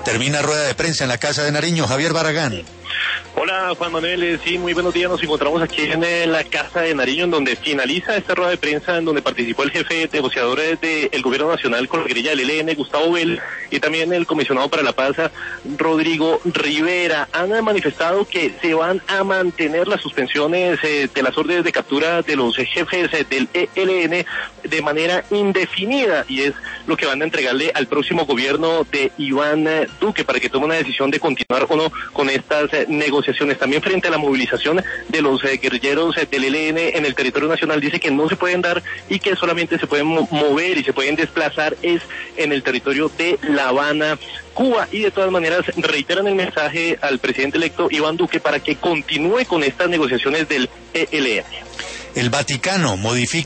Termina rueda de prensa en la Casa de Nariño. Javier Barragán. Hola Juan Manuel, sí, muy buenos días. Nos encontramos aquí en la Casa de Nariño, en donde finaliza esta rueda de prensa, en donde participó el jefe negociador del Gobierno Nacional con la guerrilla del ELN, Gustavo Bell, y también el comisionado para la paz, Rodrigo Rivera. Han manifestado que se van a mantener las suspensiones de las órdenes de captura de los jefes del ELN de manera indefinida, y es lo que van a entregarle al próximo gobierno de Iván Duque para que tome una decisión de continuar o no con estas negociaciones. También frente a la movilización de los guerrilleros del ELN en el territorio nacional, dice que no se pueden dar y que solamente se pueden mover y se pueden desplazar es en el territorio de La Habana, Cuba, y de todas maneras reiteran el mensaje al presidente electo Iván Duque para que continúe con estas negociaciones del ELN. El Vaticano modifica